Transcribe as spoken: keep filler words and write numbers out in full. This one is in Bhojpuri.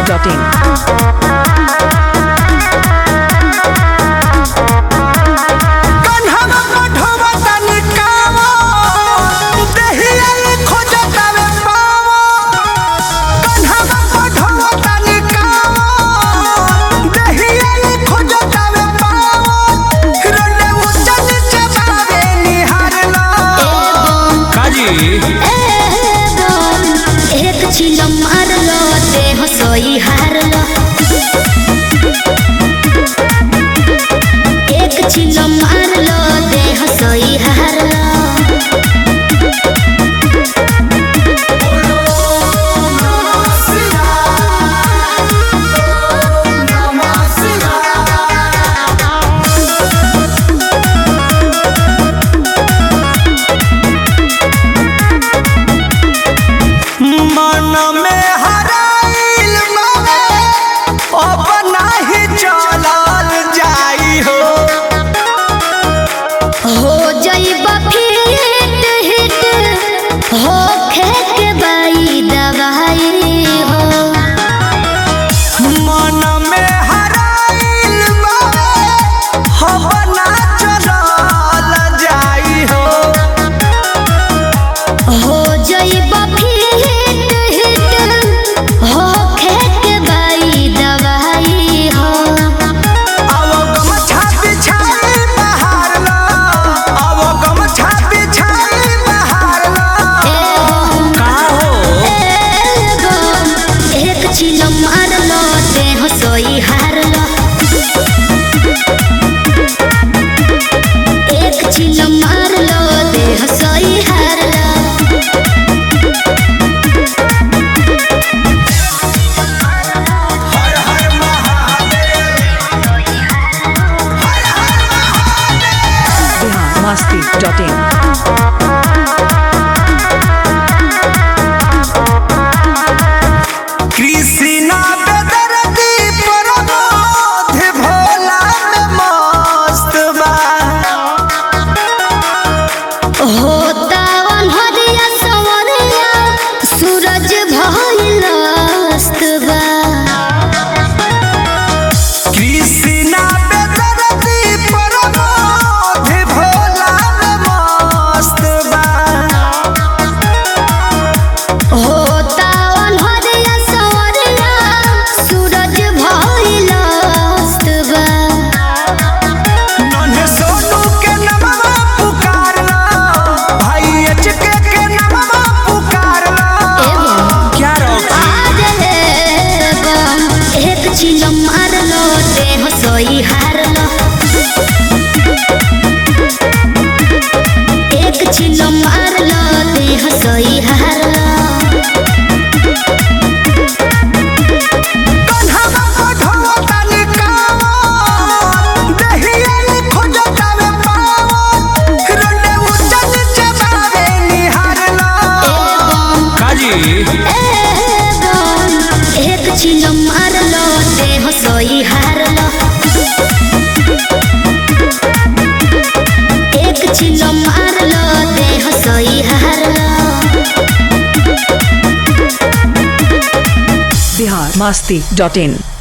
Dot in. एक चिलो मार लो देह सोई हार लो, एक चिलो मार लो देह सोई हार लो। Dot in. कृष्णा बेदर्दी प्रमोद भोला में मस्त बा, होता अनहरिया सवरिया सूरज भइल अस्त बा। कृष्णा बेदर्दी प्रमोद भोला में मस्त बा, होता अनहरिया सवरिया सूरज भइल अस्त बा। नन्हे सोनू के नमवा पुकारला, भाई एचके के नमवा पुकारला। क्या रोकी आज ले बम एक चिलो मार लो देह सोई हार लो, एक चिलो मार लो देह सोई हार लो। एक चिलो मार लो देह सोई हार लो, एक चिलो मार लो देह सोई हार लो। बिहार मस्ती डॉट इन।